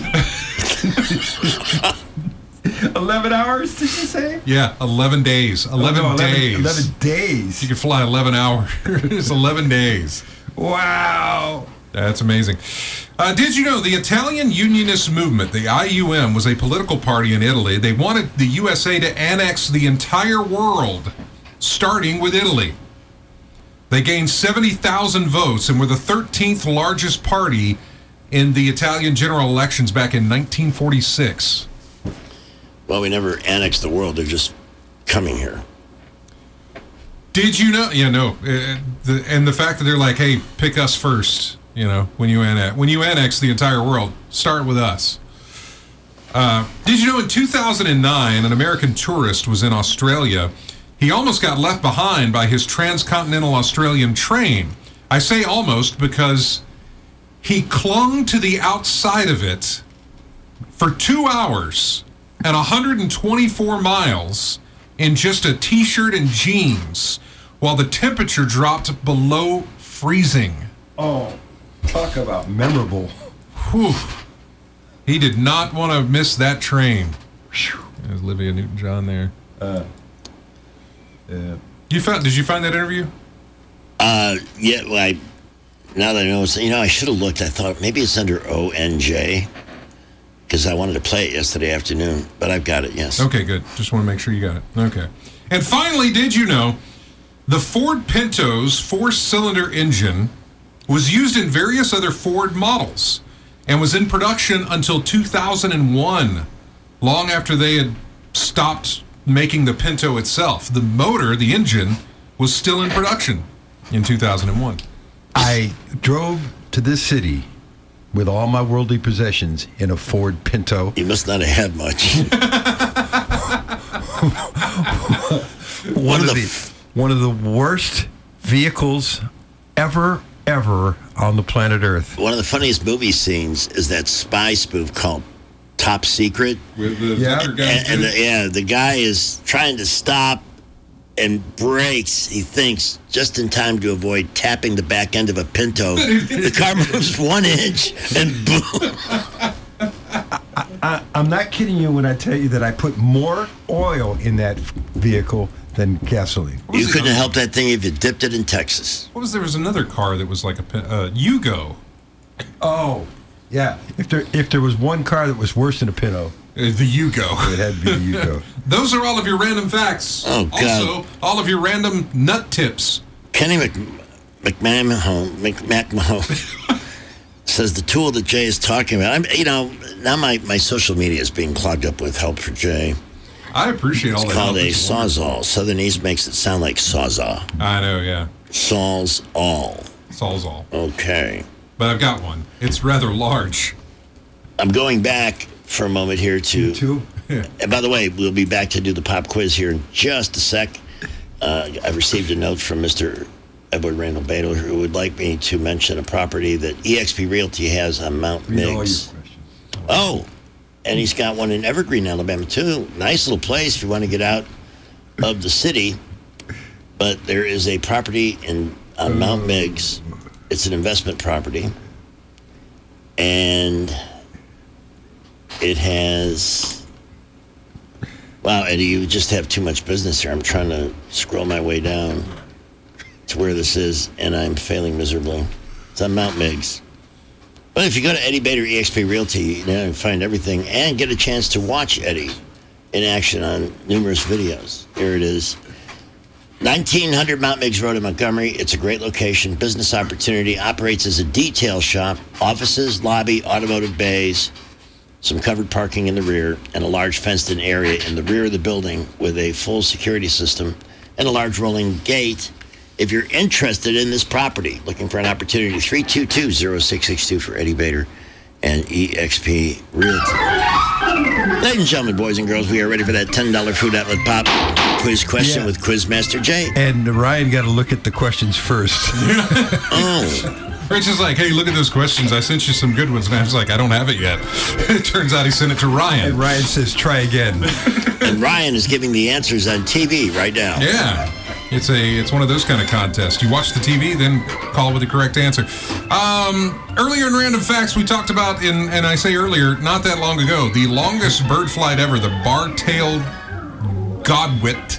11 hours, did you say? Yeah, 11 days. 11 days. 11 days. You can fly 11 hours. It's 11 days. Wow. That's amazing. Did you know the Italian Unionist movement, the IUM, was a political party in Italy? They wanted the USA to annex the entire world, starting with Italy. They gained 70,000 votes and were the 13th largest party in the Italian general elections back in 1946. Well, we never annexed the world. They're just coming here. Did you know? Yeah, no. And the fact that they're like, hey, pick us first, when you annex the entire world, start with us. Did you know in 2009, an American tourist was in Australia. He almost got left behind by his transcontinental Australian train. I say almost because he clung to the outside of it for 2 hours and 124 miles in just a t-shirt and jeans while the temperature dropped below freezing. Oh, talk about memorable. Whew. He did not want to miss that train. There's Olivia Newton-John there. Did you find that interview? Yeah, well, now that I know, I should have looked. I thought maybe it's under ONJ because I wanted to play it yesterday afternoon, but I've got it, yes. Okay, good. Just want to make sure you got it. Okay. And finally, did you know The Ford Pinto's 4-cylinder engine was used in various other Ford models and was in production until 2001, long after they had stopped making the Pinto itself. The motor, the engine, was still in production in 2001. I drove to this city with all my worldly possessions in a Ford Pinto. You must not have had much. One of the worst vehicles ever on the planet Earth. One of the funniest movie scenes is that spy spoof called Top Secret. With the guy. The guy is trying to stop and brakes, he thinks, just in time to avoid tapping the back end of a Pinto. The car moves 1 inch and boom. I'm not kidding you when I tell you that I put more oil in that vehicle than gasoline. You couldn't help that thing if you dipped it in Texas. There was another car that was like a Yugo. Oh, yeah. If there was one car that was worse than a Pinto, the Yugo. It had to be the Yugo. Those are all of your random facts. Oh, God. Also, all of your random nut tips. Kenny McMahon says the tool that Jay is talking about. Now my social media is being clogged up with help for Jay. I appreciate all that. It's called a Sawzall. Southern East makes it sound like Sawzall. I know, yeah. Sawzall. Sawzall. Okay. But I've got one. It's rather large. I'm going back for a moment here to... And by the way, we'll be back to do the pop quiz here in just a sec. I received a note from Mr. Edward Randall Beto, who would like me to mention a property that eXp Realty has on Mount Meigs. Oh, and he's got one in Evergreen, Alabama, too. Nice little place if you want to get out of the city. But there is a property on Mount Meigs. It's an investment property. And it has... Wow, Eddie, you just have too much business here. I'm trying to scroll my way down to where this is, and I'm failing miserably. It's on Mount Meigs. But if you go to Eddie Bader eXp Realty, you can find everything and get a chance to watch Eddie in action on numerous videos. Here it is. 1900 Mount Meigs Road in Montgomery. It's a great location, business opportunity, operates as a detail shop, offices, lobby, automotive bays, some covered parking in the rear, and a large fenced-in area in the rear of the building with a full security system and a large rolling gate. If you're interested in this property, looking for an opportunity, 322-0662 for Eddie Bader and eXp Realty. Ladies and gentlemen, boys and girls, we are ready for that $10 Food Outlet Pop quiz question with Quizmaster Jay. And Ryan got to look at the questions first. Oh. Rich is like, hey, look at those questions. I sent you some good ones. And I was like, I don't have it yet. It turns out he sent it to Ryan. And Ryan says, try again. And Ryan is giving the answers on TV right now. Yeah. It's one of those kind of contests. You watch the TV, then call with the correct answer. Earlier in Random Facts, we talked about, and I say earlier, not that long ago, the longest bird flight ever, the bar-tailed godwit.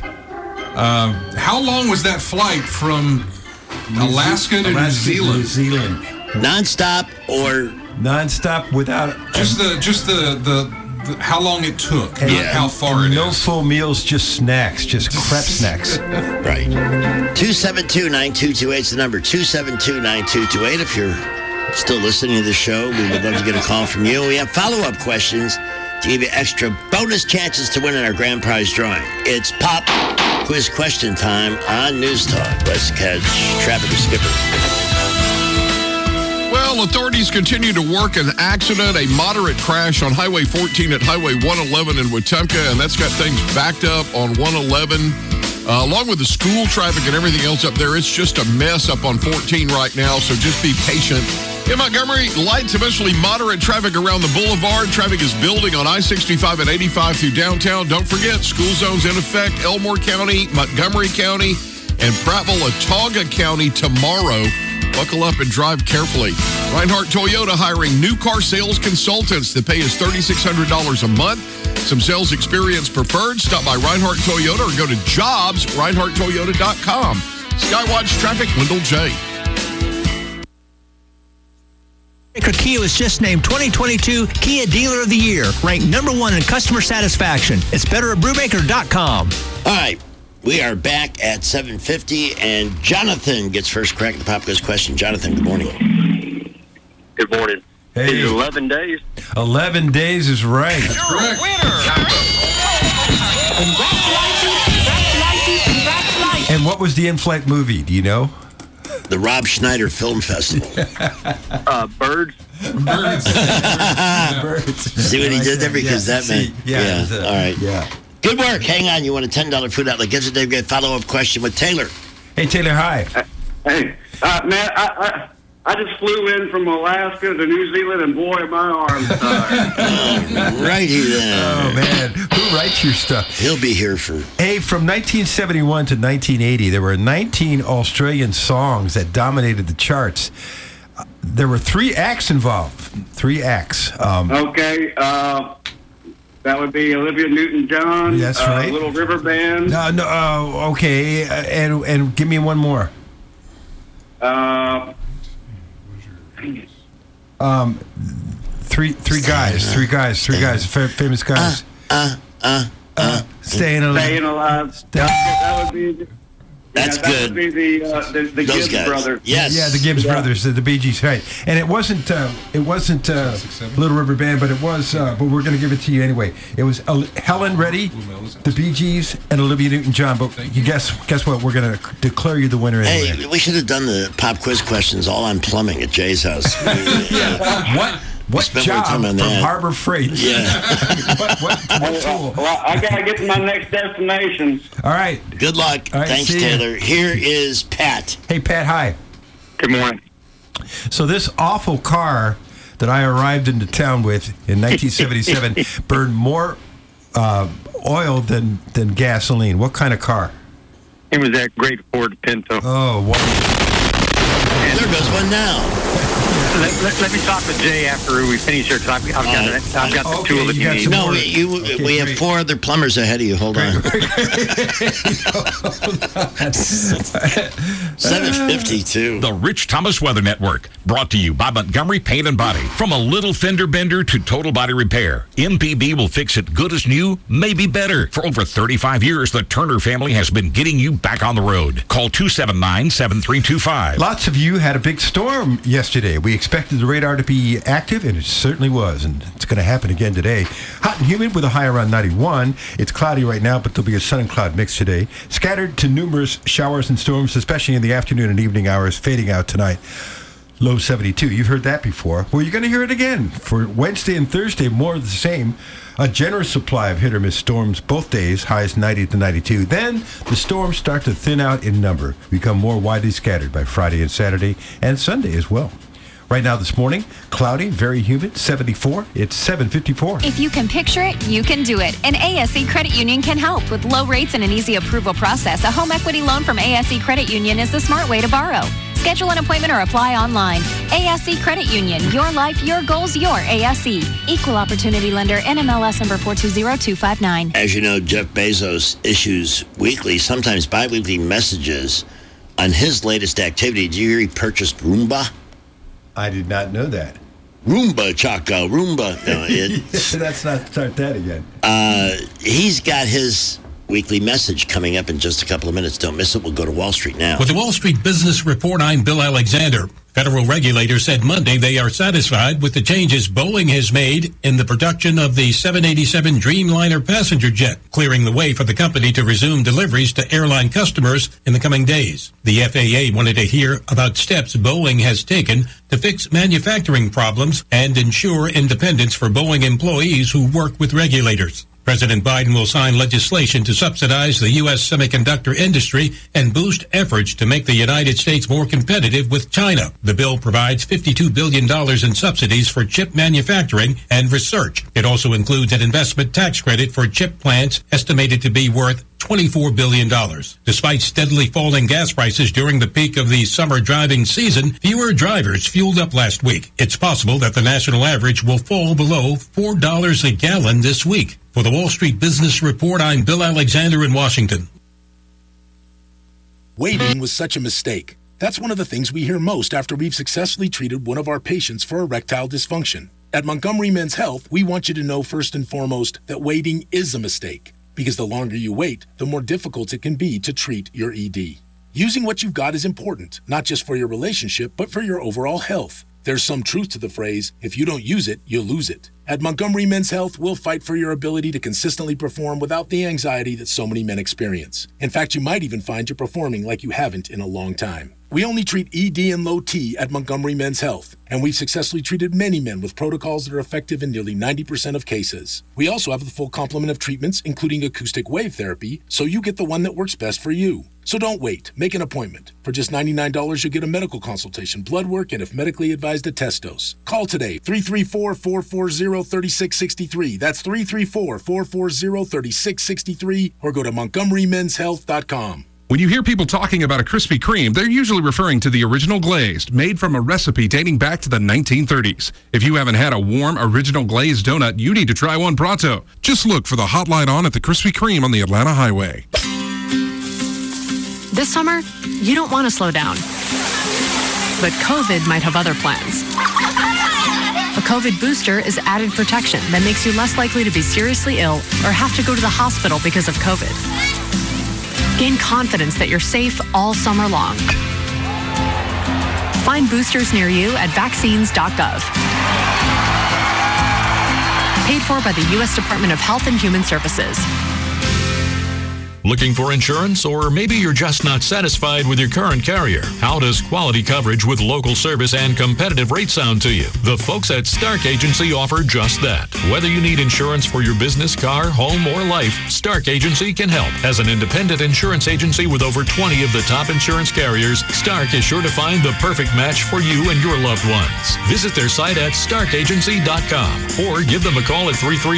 How long was that flight from Alaska to New Zealand? Non-stop or... Non-stop without... Just the how long it took, not how far it is. No full meals, just snacks, just crap snacks. Right. 272-9228 is the number, 272-9228. If you're still listening to the show, we would love to get a call from you. We have follow-up questions to give you extra bonus chances to win in our grand prize drawing. It's Pop Quiz Question time on News Talk. Let's catch traffic with Skipper. Well, authorities continue to work an accident, a moderate crash on Highway 14 at Highway 111 in Wetumpka, and that's got things backed up on 111. Along with the school traffic and everything else up there, it's just a mess up on 14 right now, so just be patient. In Montgomery, light to mostly moderate traffic around the boulevard. Traffic is building on I-65 and 85 through downtown. Don't forget, school zones in effect, Elmore County, Montgomery County, and Prattville-Autauga County tomorrow. Buckle up and drive carefully. Reinhardt Toyota hiring new car sales consultants. The pay is $3,600 a month. Some sales experience preferred. Stop by Reinhardt Toyota or go to jobs.reinhardttoyota.com. Skywatch Traffic, Wendell J. Kia was just named 2022 Kia Dealer of the Year, ranked #1 in customer satisfaction. It's better at Brubaker.com. All right. We are back at 7:50, and Jonathan gets first crack at the pop quiz question. Jonathan, good morning. Good morning. Hey. Is it 11 days? 11 days is right. That's correct. And what was the in-flight movie? Do you know? The Rob Schneider Film Festival. Birds. Birds. See what he did there? Because that meant... Yeah. All right. Yeah. Good work. Hang on. You want a $10 food outlet. Get to Dave. Get a follow-up question with Taylor. Hey, Taylor, hi. Hey, man, I just flew in from Alaska to New Zealand, and boy, my arms tired. Righty then. Oh, man. Who writes your stuff? He'll be here for... Hey, from 1971 to 1980, there were 19 Australian songs that dominated the charts. There were 3 acts involved. 3 acts. Okay, that would be Olivia Newton-John. That's right. Little River Band. No. Okay, and give me one more. Three guys, famous guys. Staying alive. That would be. That's good. That would be the Those Gibbs guys. brothers. Yes. Yeah, the Gibbs brothers, the Bee Gees, right? And it wasn't Little River Band, but it was. But we're going to give it to you anyway. It was Helen Reddy, the Bee Gees, and Olivia Newton-John. But you guess what? We're going to declare you the winner anyway. Hey, we should have done the pop quiz questions all on plumbing at Jay's house. What job from Harbor Freight? Yeah. what tool? Well, I got to get to my next destination. All right. Good luck. All right, Thanks, see Taylor. ya. Here is Pat. Hey, Pat, hi. Good morning. So this awful car that I arrived into town with in 1977 burned more oil than gasoline. What kind of car? It was that great Ford Pinto. Oh, what? There goes one now. Let me talk to Jay after we finish here, because I've got the tool that you need. No, we have 4 other plumbers ahead of you. Hold on. 7:52. The Rich Thomas Weather Network, brought to you by Montgomery Paint and Body. From a little fender bender to total body repair, MPB will fix it good as new, maybe better. For over 35 years, the Turner family has been getting you back on the road. Call 279-7325. Lots of you had a big storm yesterday. We expected the radar to be active, and it certainly was, and it's going to happen again today. Hot and humid with a high around 91. It's cloudy right now, but there'll be a sun and cloud mix today. Scattered to numerous showers and storms, especially in the afternoon and evening hours, fading out tonight. Low 72. You've heard that before. Well, you're going to hear it again. For Wednesday and Thursday, more of the same. A generous supply of hit-or-miss storms both days, highs 90 to 92. Then the storms start to thin out in number, become more widely scattered by Friday and Saturday, and Sunday as well. Right now this morning, cloudy, very humid, 74. It's 7:54. If you can picture it, you can do it. And ASE Credit Union can help. With low rates and an easy approval process, a home equity loan from ASE Credit Union is the smart way to borrow. Schedule an appointment or apply online. ASE Credit Union. Your life, your goals, your ASE. Equal Opportunity Lender. NMLS number 420259. As you know, Jeff Bezos issues weekly, sometimes bi-weekly messages on his latest activity. Did you hear he purchased Roomba? I did not know that. Roomba, Chaco, Roomba. No, Let's not start that again. He's got his weekly message coming up in just a couple of minutes. Don't miss it. We'll go to Wall Street now. With the Wall Street Business Report, I'm Bill Alexander. Federal regulators said Monday they are satisfied with the changes Boeing has made in the production of the 787 Dreamliner passenger jet, clearing the way for the company to resume deliveries to airline customers in the coming days. The FAA wanted to hear about steps Boeing has taken to fix manufacturing problems and ensure independence for Boeing employees who work with regulators. President Biden will sign legislation to subsidize the U.S. semiconductor industry and boost efforts to make the United States more competitive with China. The bill provides $52 billion in subsidies for chip manufacturing and research. It also includes an investment tax credit for chip plants estimated to be worth $24 billion. Despite steadily falling gas prices during the peak of the summer driving season, fewer drivers fueled up last week. It's possible that the national average will fall below $4 a gallon this week. For the Wall Street Business Report, I'm Bill Alexander in Washington. Waiting was such a mistake. That's one of the things we hear most after we've successfully treated one of our patients for erectile dysfunction. At Montgomery Men's Health, we want you to know first and foremost that waiting is a mistake. because the longer you wait, the more difficult it can be to treat your ED. Using what you've got is important, not just for your relationship, but for your overall health. There's some truth to the phrase, if you don't use it, you'll lose it. At Montgomery Men's Health, we'll fight for your ability to consistently perform without the anxiety that so many men experience. In fact, you might even find you're performing like you haven't in a long time. We only treat ED and low T at Montgomery Men's Health, and we've successfully treated many men with protocols that are effective in nearly 90% of cases. We also have the full complement of treatments, including acoustic wave therapy, so you get the one that works best for you. So don't wait. Make an appointment. For just $99, you'll get a medical consultation, blood work, and if medically advised, a test dose. Call today, 334-440-3663. That's 334-440-3663, or go to montgomerymenshealth.com. When you hear people talking about a Krispy Kreme, they're usually referring to the original glazed, made from a recipe dating back to the 1930s. If you haven't had a warm, original glazed donut, you need to try one pronto. Just look for the hot light on at the Krispy Kreme on the Atlanta Highway. This summer, you don't want to slow down. But COVID might have other plans. A COVID booster is added protection that makes you less likely to be seriously ill or have to go to the hospital because of COVID. Gain confidence that you're safe all summer long. Find boosters near you at vaccines.gov. Paid for by the U.S. Department of Health and Human Services. Looking for insurance, or maybe you're just not satisfied with your current carrier? How does quality coverage with local service and competitive rates sound to you? The folks at Stark Agency offer just that. Whether you need insurance for your business, car, home, or life, Stark Agency can help. As an independent insurance agency with over 20 of the top insurance carriers, Stark is sure to find the perfect match for you and your loved ones. Visit their site at starkagency.com or give them a call at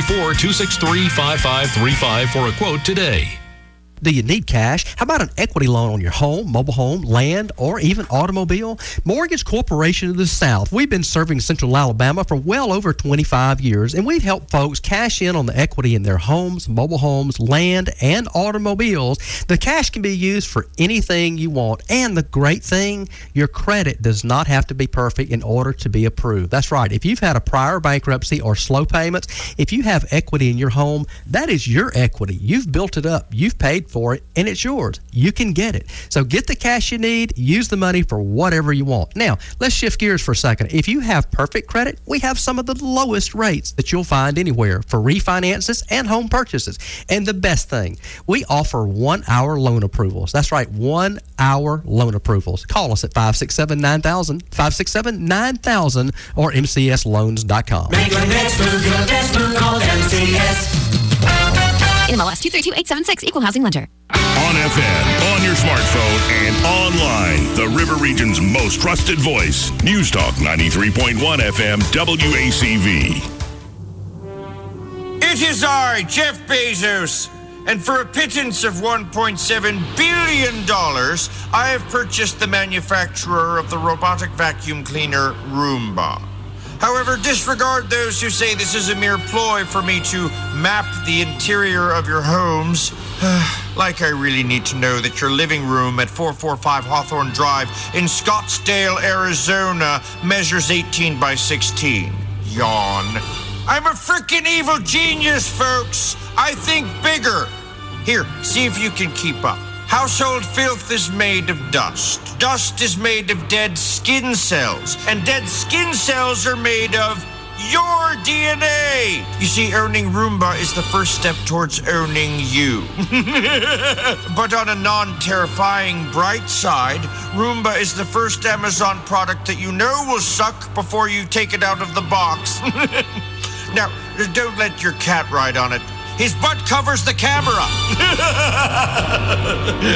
334-263-5535 for a quote today. Do you need cash? How about an equity loan on your home, mobile home, land, or even automobile? Mortgage Corporation of the South. We've been serving Central Alabama for well over 25 years, and we've helped folks cash in on the equity in their homes, mobile homes, land, and automobiles. The cash can be used for anything you want, and the great thing, your credit does not have to be perfect in order to be approved. That's right. If you've had a prior bankruptcy or slow payments, if you have equity in your home, that is your equity. You've built it up. You've paid for it, and it's yours. You can get it. So get the cash you need, use the money for whatever you want. Now, let's shift gears for a second. If you have perfect credit, we have some of the lowest rates that you'll find anywhere for refinances and home purchases. And the best thing, we offer 1-hour loan approvals. That's right, 1-hour loan approvals. Call us at 567-9000, 567-9000, or mcsloans.com. Make your next move your best move. Call MCS. NMLS 232876, Equal Housing Lender. On FM, on your smartphone, and online. The River Region's most trusted voice. News Talk 93.1 FM WACV. It is I, Jeff Bezos. And for a pittance of $1.7 billion, I have purchased the manufacturer of the robotic vacuum cleaner Roomba. However, disregard those who say this is a mere ploy for me to map the interior of your homes. Like I really need to know that your living room at 445 Hawthorne Drive in Scottsdale, Arizona measures 18 by 16. Yawn. I'm a freaking evil genius, folks. I think bigger. Here, see if you can keep up. Household filth is made of dust. Dust is made of dead skin cells. And dead skin cells are made of your DNA. You see, owning Roomba is the first step towards owning you. But on a non-terrifying bright side, Roomba is the first Amazon product that you know will suck before you take it out of the box. Now, don't let your cat ride on it. His butt covers the camera.